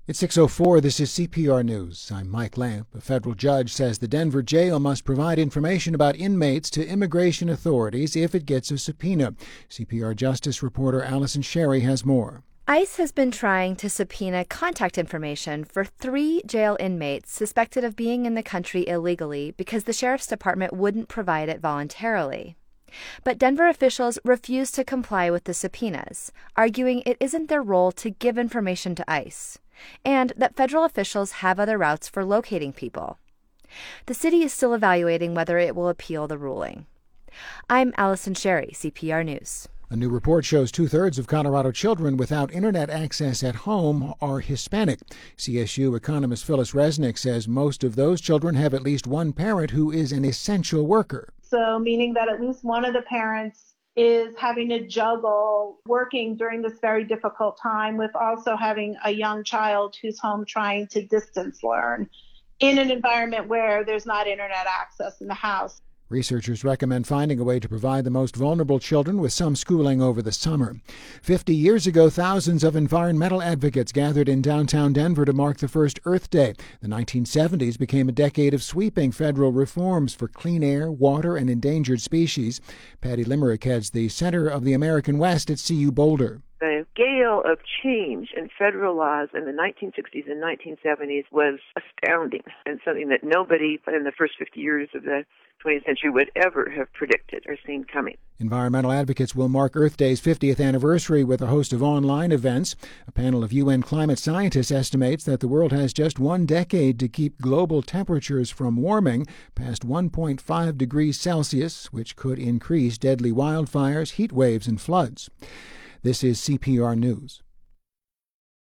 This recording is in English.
It's 6:04. This is CPR News. I'm Mike Lamp. A federal judge says the Denver jail must provide information about inmates to immigration authorities if it gets a subpoena. CPR Justice reporter Allison Sherry has more. ICE has been trying to subpoena contact information for 3 jail inmates suspected of being in the country illegally because the sheriff's department wouldn't provide it voluntarily. But Denver officials refused to comply with the subpoenas, arguing it isn't their role to give information to ICE, and that federal officials have other routes for locating people. The city is still evaluating whether it will appeal the ruling. I'm Allison Sherry, CPR News. A new report shows 2/3 of Colorado children without internet access at home are Hispanic. CSU economist Phyllis Resnick says most of those children have at least one parent who is an essential worker. So meaning that at least one of the parents is having to juggle working during this very difficult time with also having a young child who's home trying to distance learn in an environment where there's not internet access in the house. Researchers recommend finding a way to provide the most vulnerable children with some schooling over the summer. 50 years ago, thousands of environmental advocates gathered in downtown Denver to mark the first Earth Day. The 1970s became a decade of sweeping federal reforms for clean air, water, and endangered species. Patty Limerick heads the Center of the American West at CU Boulder. The scale of change in federal laws in the 1960s and 1970s was astounding, and something that nobody in the first 50 years of the 20th century would ever have predicted or seen coming. Environmental advocates will mark Earth Day's 50th anniversary with a host of online events. A panel of UN climate scientists estimates that the world has just one decade to keep global temperatures from warming past 1.5 degrees Celsius, which could increase deadly wildfires, heat waves, and floods. This is CPR News.